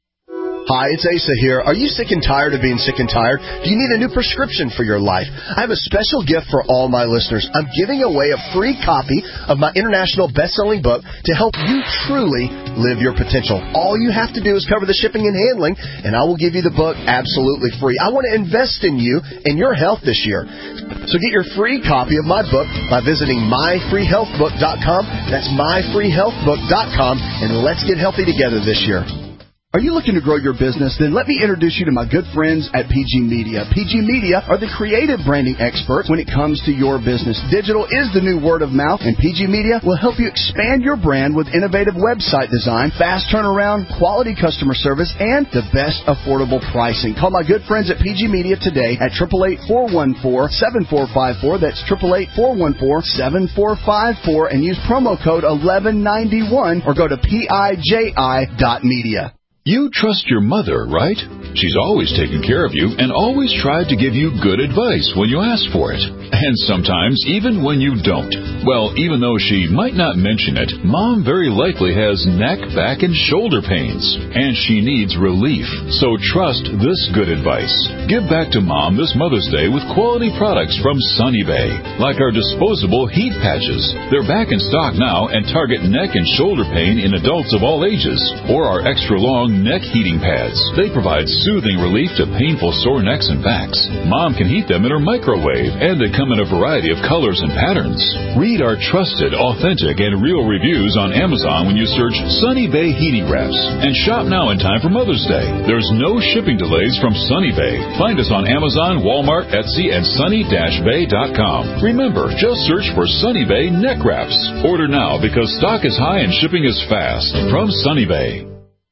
Hi, it's Asa here. Are you sick and tired of being sick and tired? Do you need a new prescription for your life? I have a special gift for all my listeners. I'm giving away a free copy of my international best-selling book to help you truly live your potential. All you have to do is cover the shipping and handling, and I will give you the book absolutely free. I want to invest in you and your health this year. So get your free copy of my book by visiting my free health book dot com. That's my free health book dot com, and let's get healthy together this year. Are you looking to grow your business? Then let me introduce you to my good friends at P G Media. P G Media are the creative branding experts when it comes to your business. Digital is the new word of mouth, and P G Media will help you expand your brand with innovative website design, fast turnaround, quality customer service, and the best affordable pricing. Call my good friends at P G Media today at eight eight eight, four one four, seven four five four. That's eight eight eight, four one four, seven four five four, and use promo code eleven ninety-one or go to P I J I dot media. You trust your mother, right? She's always taken care of you and always tried to give you good advice when you ask for it. And sometimes even when you don't. Well, even though she might not mention it, Mom very likely has neck, back, and shoulder pains. And she needs relief. So trust this good advice. Give back to Mom this Mother's Day with quality products from Sunny Bay. Like our disposable heat patches. They're back in stock now and target neck and shoulder pain in adults of all ages. Or our extra long neck heating pads. They provide soothing relief to painful sore necks and backs. Mom can heat them in her microwave, and they come in a variety of colors and patterns. Read our trusted, authentic, and real reviews on Amazon when you search Sunny Bay Heating Wraps. And shop now in time for Mother's Day. There's no shipping delays from Sunny Bay. Find us on Amazon, Walmart, Etsy, and sunny dash bay dot com. Remember, just search for Sunny Bay Neck Wraps. Order now because stock is high and shipping is fast. From Sunny Bay.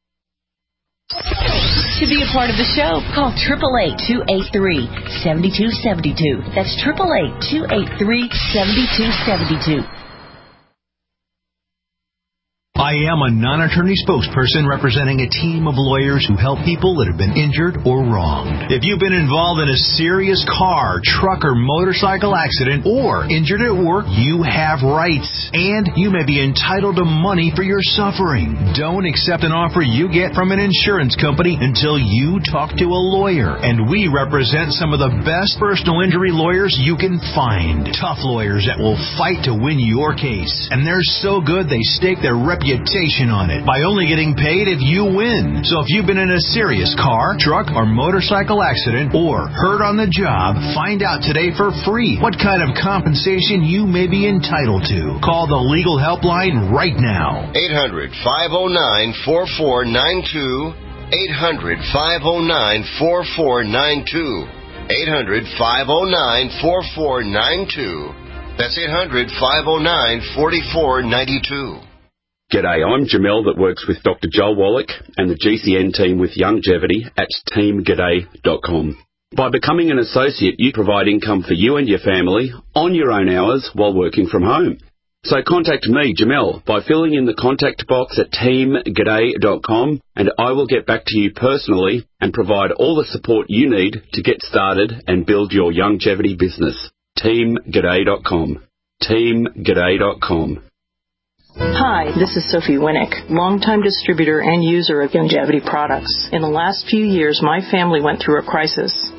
To be a part of the show, call eight eight eight, two eight three, seven two seven two. That's eight eight eight, two eight three, seven two seven two. I am a non-attorney spokesperson representing a team of lawyers who help people that have been injured or wronged. If you've been involved in a serious car, truck, or motorcycle accident or injured at work, you have rights, and you may be entitled to money for your suffering. Don't accept an offer you get from an insurance company until you talk to a lawyer, and we represent some of the best personal injury lawyers you can find. Tough lawyers that will fight to win your case, and they're so good they stake their reputation on it by only getting paid if you win. So if you've been in a serious car, truck, or motorcycle accident or hurt on the job, find out today for free what kind of compensation you may be entitled to. Call the legal helpline right now. eight hundred, five oh nine, four four nine two. eight hundred, five oh nine, four four nine two. eight hundred, five oh nine, four four nine two. That's eight hundred, five oh nine, four four nine two. G'day, I'm Jamel that works with Doctor Joel Wallach and the G C N team with Longevity at team g'day dot com. By becoming an associate, you provide income for you and your family on your own hours while working from home. So contact me, Jamel, by filling in the contact box at team g'day dot com, and I will get back to you personally and provide all the support you need to get started and build your longevity business. team g'day dot com. team g'day dot com. Hi, this is Sophie Winnick, longtime distributor and user of longevity products. In the last few years, my family went through a crisis.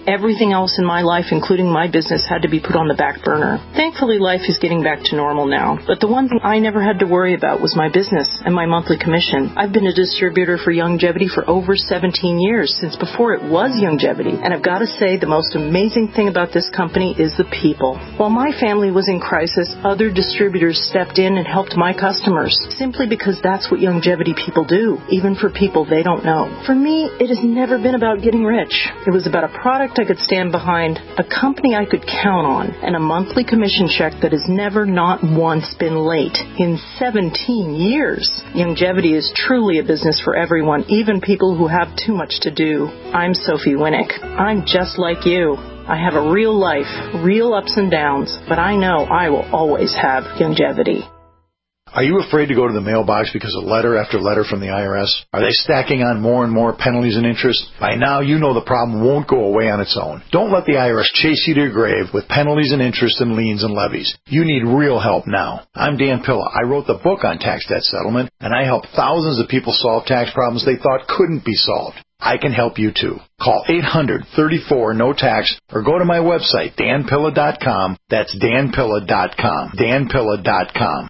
everything else in my life, including my business, had to be put on the back burner. Thankfully, life is getting back to normal now. But the one thing I never had to worry about was my business and my monthly commission. I've been a distributor for Youngevity for over seventeen years, since before it was Youngevity. And I've got to say, the most amazing thing about this company is the people. While my family was in crisis, other distributors stepped in and helped my customers, simply because that's what Youngevity people do, even for people they don't know. For me, it has never been about getting rich. It was about a product I could stand behind, a company I could count on, and a monthly commission check that has never, not once, been late in seventeen years. Youngevity is truly a business for everyone, even people who have too much to do. I'm Sophie Winnick. I'm just like you. I have a real life, real ups and downs, but I know I will always have Youngevity. Are you afraid to go to the mailbox because of letter after letter from the I R S? Are they stacking on more and more penalties and interest? By now, you know the problem won't go away on its own. Don't let the I R S chase you to your grave with penalties and interest and liens and levies. You need real help now. I'm Dan Pilla. I wrote the book on tax debt settlement, and I help thousands of people solve tax problems they thought couldn't be solved. I can help you too. Call eight hundred, thirty-four, no tax or go to my website, dan pilla dot com. That's dan pilla dot com. dan pilla dot com.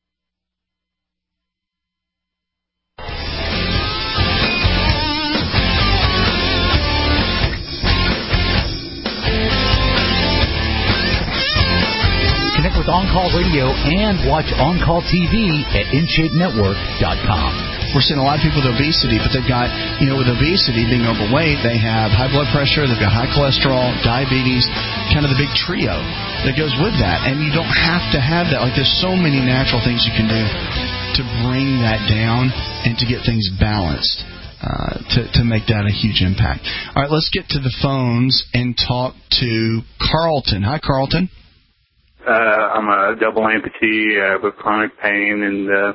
Connect with On Call Radio and watch On Call T V at in shape network dot com. We're seeing a lot of people with obesity, but they've got, you know, with obesity, being overweight, they have high blood pressure, they've got high cholesterol, diabetes, kind of the big trio that goes with that. And you don't have to have that. Like, there's so many natural things you can do to bring that down and to get things balanced, uh, to, to make that a huge impact. All right, let's get to the phones and talk to Carlton. Hi, Carlton. Uh, I'm a double amputee uh, with chronic pain, and uh,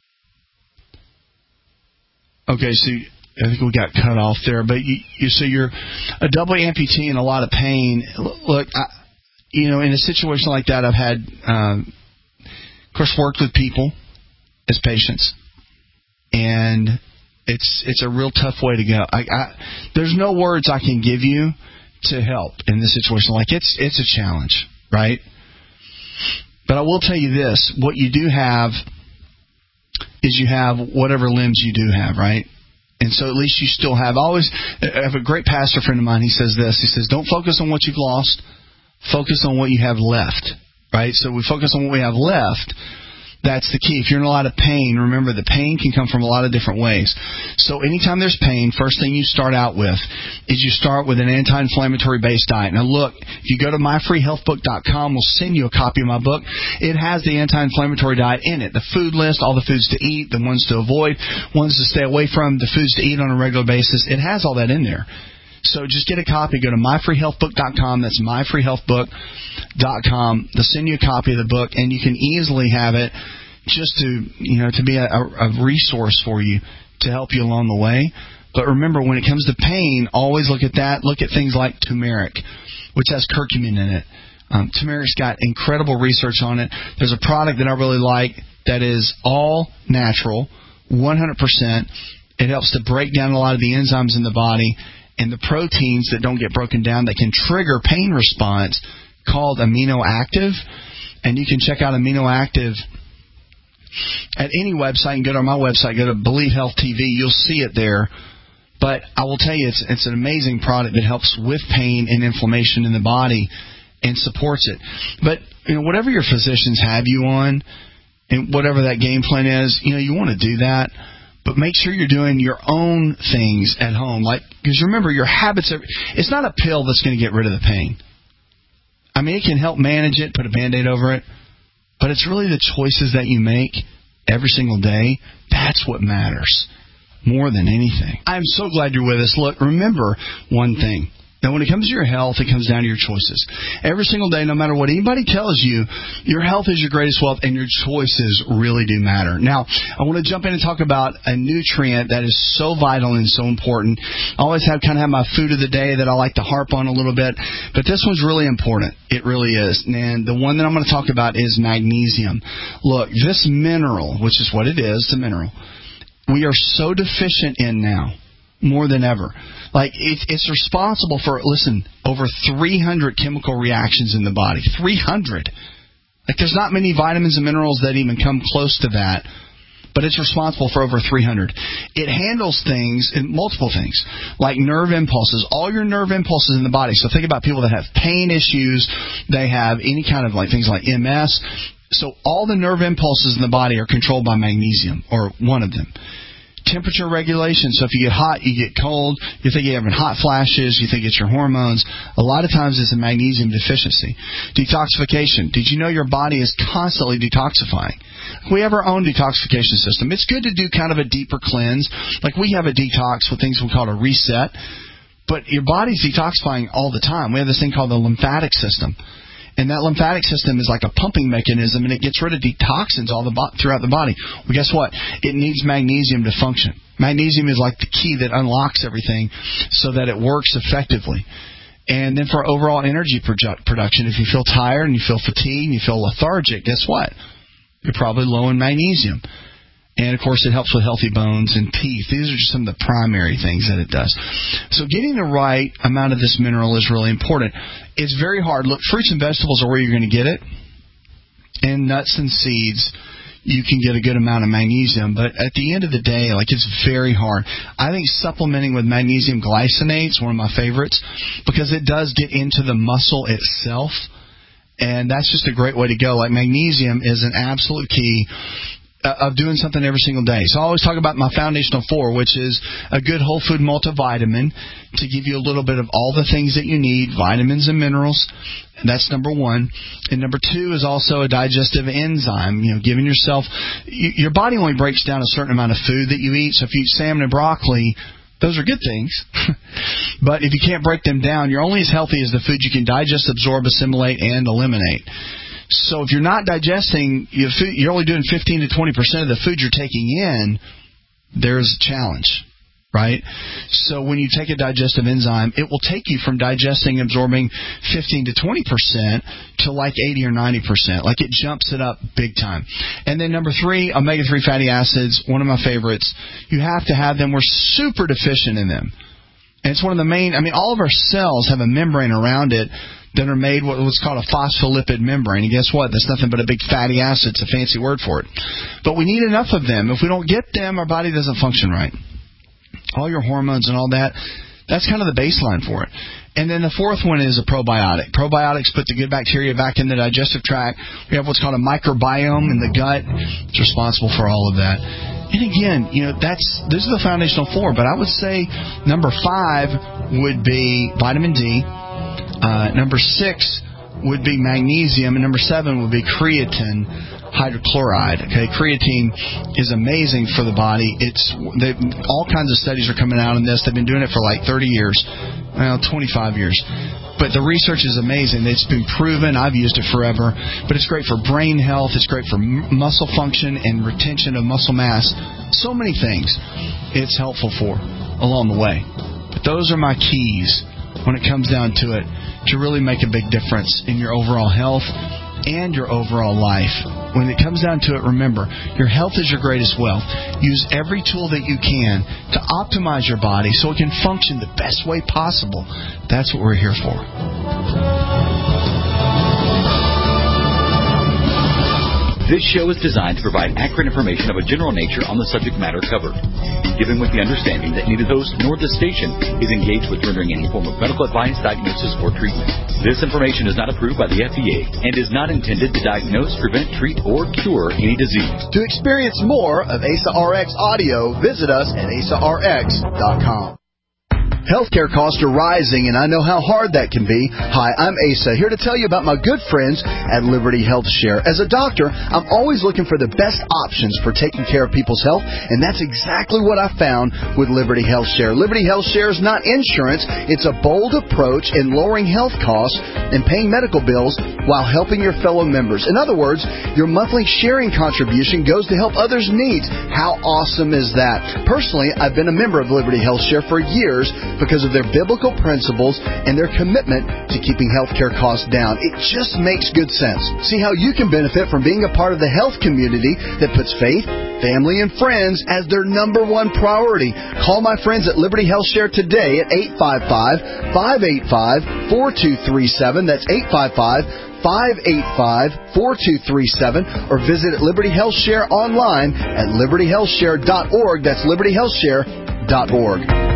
okay, so I think we got cut off there. But you, you so you're a double amputee in a lot of pain. Look, I, you know, in a situation like that, I've had, um, of course, worked with people as patients, and it's it's a real tough way to go. I, I, there's no words I can give you to help in this situation. Like, it's it's a challenge, right? But I will tell you this, what you do have is you have whatever limbs you do have, right? And so at least you still have, always, I have a great pastor friend of mine, he says this, he says, don't focus on what you've lost, focus on what you have left, right? So we focus on what we have left. That's the key. If you're in a lot of pain, remember the pain can come from a lot of different ways. So anytime there's pain, first thing you start out with is you start with an anti-inflammatory based diet. Now look, if you go to my free health book dot com, we'll send you a copy of my book. It has the anti-inflammatory diet in it. The food list, all the foods to eat, the ones to avoid, ones to stay away from, the foods to eat on a regular basis. It has all that in there. So just get a copy. Go to my free health book dot com. That's my free health book dot com. They'll send you a copy of the book, and you can easily have it just to, you know, to be a, a resource for you to help you along the way. But remember, when it comes to pain, always look at that. Look at things like turmeric, which has curcumin in it. Um, turmeric's got incredible research on it. There's a product that I really like that is all natural, one hundred percent. It helps to break down a lot of the enzymes in the body and the proteins that don't get broken down that can trigger pain response, called Amino Active. And you can check out Amino Active at any website. You can go to my website, go to Believe Health T V. You'll see it there. But I will tell you, it's, it's an amazing product that helps with pain and inflammation in the body and supports it. But, you know, whatever your physicians have you on and whatever that game plan is, you know, you want to do that. But make sure you're doing your own things at home. Like, because remember, your habits are, it's not a pill that's going to get rid of the pain. I mean, it can help manage it, put a Band-Aid over it. But it's really the choices that you make every single day. That's what matters more than anything. I'm so glad you're with us. Look, remember one thing. Now, when it comes to your health, it comes down to your choices. Every single day, no matter what anybody tells you, your health is your greatest wealth, and your choices really do matter. Now, I want to jump in and talk about a nutrient that is so vital and so important. I always have kind of have my food of the day that I like to harp on a little bit, but this one's really important. It really is. And the one that I'm going to talk about is magnesium. Look, this mineral, which is what it is, the mineral, we are so deficient in now, more than ever. Like, it, it's responsible for, listen, over three hundred chemical reactions in the body. three hundred. Like, there's not many vitamins and minerals that even come close to that, but it's responsible for over three hundred. It handles things, multiple things, like nerve impulses, all your nerve impulses in the body. So think about people that have pain issues, they have any kind of like things like M S. So all the nerve impulses in the body are controlled by magnesium, or one of them. Temperature regulation. So if you get hot, you get cold. You think you're having hot flashes. You think it's your hormones. A lot of times it's a magnesium deficiency. Detoxification. Did you know your body is constantly detoxifying? We have our own detoxification system. It's good to do kind of a deeper cleanse. Like we have a detox with things we call a reset. But your body's detoxifying all the time. We have this thing called the lymphatic system. And that lymphatic system is like a pumping mechanism, and it gets rid of toxins all the bo- throughout the body. Well, guess what? It needs magnesium to function. Magnesium is like the key that unlocks everything so that it works effectively. And then for overall energy produ- production, if you feel tired and you feel fatigued and you feel lethargic, guess what? You're probably low in magnesium. And, of course, it helps with healthy bones and teeth. These are just some of the primary things that it does. So getting the right amount of this mineral is really important. It's very hard. Look, fruits and vegetables are where you're going to get it. And nuts and seeds, you can get a good amount of magnesium. But at the end of the day, like, it's very hard. I think supplementing with magnesium glycinate is one of my favorites because it does get into the muscle itself. And that's just a great way to go. Like, magnesium is an absolute key of doing something every single day. So I always talk about my foundational four, which is a good whole food multivitamin to give you a little bit of all the things that you need, vitamins and minerals. And that's number one. And number two is also a digestive enzyme, you know, giving yourself, you, your body only breaks down a certain amount of food that you eat. So if you eat salmon and broccoli, those are good things. But if you can't break them down, you're only as healthy as the food you can digest, absorb, assimilate, and eliminate. So if you're not digesting, you're only doing fifteen to twenty percent of the food you're taking in, there's a challenge, right? So when you take a digestive enzyme, it will take you from digesting, absorbing fifteen to twenty percent to like eighty or ninety percent. Like it jumps it up big time. And then number three, omega three fatty acids, one of my favorites. You have to have them. We're super deficient in them. And it's one of the main, I mean, all of our cells have a membrane around it that are made what's called a phospholipid membrane. And guess what? That's nothing but a big fatty acid. It's a fancy word for it. But we need enough of them. If we don't get them, our body doesn't function right. All your hormones and all that, that's kind of the baseline for it. And then the fourth one is a probiotic. Probiotics put the good bacteria back in the digestive tract. We have what's called a microbiome in the gut. It's responsible for all of that. And again, you know, that's this is the foundational four. But I would say number five would be vitamin D. Uh, number six would be magnesium, and number seven would be creatine hydrochloride. Okay, creatine is amazing for the body. It's they, all kinds of studies are coming out on this. They've been doing it for like thirty years, well, twenty-five years. But the research is amazing. It's been proven. I've used it forever. But it's great for brain health. It's great for m- muscle function and retention of muscle mass. So many things it's helpful for along the way. But those are my keys when it comes down to it to really make a big difference in your overall health and your overall life. When it comes down to it, remember, your health is your greatest wealth. Use every tool that you can to optimize your body so it can function the best way possible. That's what we're here for. This show is designed to provide accurate information of a general nature on the subject matter covered, given with the understanding that neither host nor the station is engaged with rendering any form of medical advice, diagnosis, or treatment. This information is not approved by the F D A and is not intended to diagnose, prevent, treat, or cure any disease. To experience more of A S A R X audio, visit us at A S A R X dot com. Healthcare costs are rising, and I know how hard that can be. Hi, I'm Asa, here to tell you about my good friends at Liberty Health Share. As a doctor, I'm always looking for the best options for taking care of people's health, and that's exactly what I found with Liberty Health Share. Liberty Health Share is not insurance. It's a bold approach in lowering health costs and paying medical bills while helping your fellow members. In other words, your monthly sharing contribution goes to help others' needs. How awesome is that? Personally, I've been a member of Liberty Health Share for years, because of their biblical principles and their commitment to keeping healthcare costs down. It just makes good sense. See how you can benefit from being a part of the health community that puts faith, family, and friends as their number one priority. Call my friends at Liberty Health Share today at eight five five, five eight five, four two three seven. That's eight five five, five eight five, four two three seven. Or visit Liberty Health Share online at liberty health share dot org. That's liberty health share dot org.